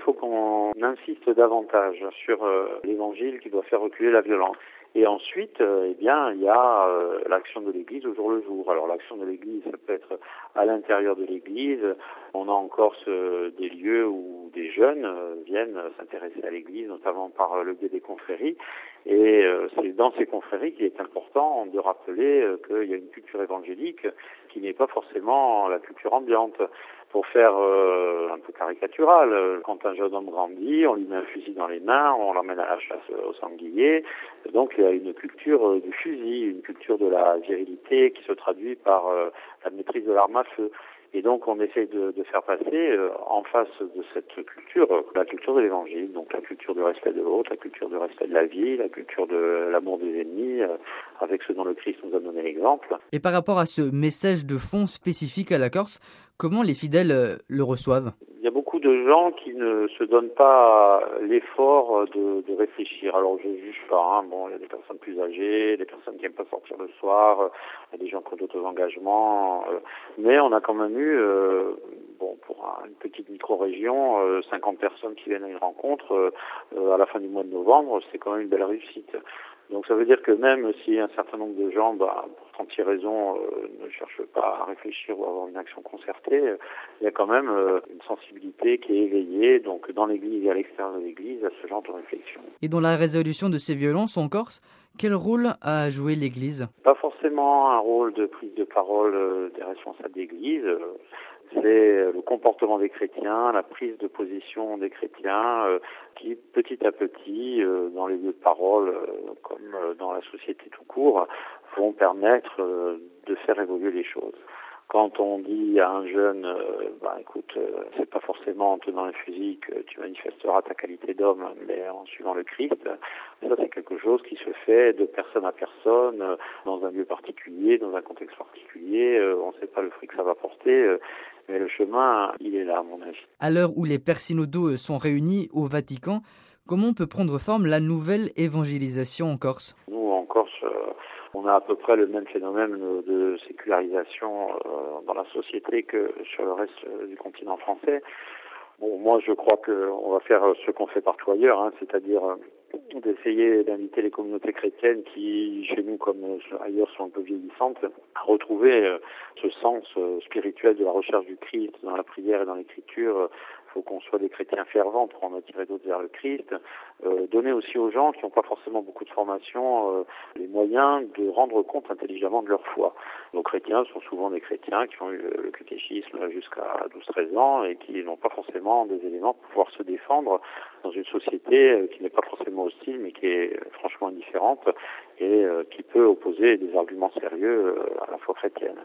faut qu'on insiste davantage sur l'évangile qui doit faire reculer la violence. Et ensuite, il y a l'action de l'Église au jour le jour. Alors l'action de l'Église, ça peut être à l'intérieur de l'Église. On a en Corse des lieux où des jeunes viennent s'intéresser à l'Église, notamment par le biais des confréries. Et c'est dans ces confréries qu'il est important de rappeler qu'il y a une culture évangélique qui n'est pas forcément la culture ambiante. Pour faire un peu caricatural, quand un jeune homme grandit, on lui met un fusil dans les mains, on l'emmène à la chasse au sanglier. Donc il y a une culture du fusil, une culture de la virilité qui se traduit par la maîtrise de l'arme à feu. Et donc on essaye de faire passer en face de cette culture, la culture de l'évangile, donc la culture du respect de l'autre, la culture du respect de la vie, la culture de l'amour des ennemis, avec ce dont le Christ nous a donné l'exemple. Et par rapport à ce message de fond spécifique à la Corse, comment les fidèles le reçoivent ? Il y a beaucoup de gens qui ne se donnent pas l'effort de réfléchir. Alors je juge pas, il y a des personnes plus âgées, des personnes qui n'aiment pas sortir le soir, il y a des gens qui ont d'autres engagements, mais on a quand même eu, pour une petite micro-région, 50 personnes qui viennent à une rencontre à la fin du mois de novembre, c'est quand même une belle réussite. Donc ça veut dire que même si un certain nombre de gens, pour 36 raisons, ne cherchent pas à réfléchir ou à avoir une action concertée, il y a quand même une sensibilité qui est éveillée, donc dans l'Église et à l'extérieur de l'Église, à ce genre de réflexion. Et dans la résolution de ces violences en Corse, quel rôle a joué l'Église ? Pas forcément un rôle de prise de parole des responsables d'Église. C'est le comportement des chrétiens, la prise de position des chrétiens qui, petit à petit, dans les lieux de parole, comme dans la société tout court, vont permettre de faire évoluer les choses. Quand on dit à un jeune, écoute, c'est pas forcément en tenant un fusil que tu manifesteras ta qualité d'homme, mais en suivant le Christ, ça c'est quelque chose qui se fait de personne à personne, dans un lieu particulier, dans un contexte particulier. On ne sait pas le fruit que ça va porter, mais le chemin, il est là à mon avis. À l'heure où les pères synodaux sont réunis au Vatican, comment peut prendre forme la nouvelle évangélisation en Corse ? Nous, en Corse, on a à peu près le même phénomène de sécularisation dans la société que sur le reste du continent français. Bon, moi, je crois qu'on va faire ce qu'on fait partout ailleurs, c'est-à-dire d'essayer d'inviter les communautés chrétiennes qui, chez nous comme ailleurs, sont un peu vieillissantes, à retrouver ce sens spirituel de la recherche du Christ dans la prière et dans l'écriture. Il faut qu'on soit des chrétiens fervents pour en attirer d'autres vers le Christ. Donner aussi aux gens qui n'ont pas forcément beaucoup de formation les moyens de rendre compte intelligemment de leur foi. Nos chrétiens sont souvent des chrétiens qui ont eu le catéchisme jusqu'à 12-13 ans et qui n'ont pas forcément des éléments pour pouvoir se défendre dans une société qui n'est pas forcément hostile mais qui est franchement indifférente et qui peut opposer des arguments sérieux à la foi chrétienne.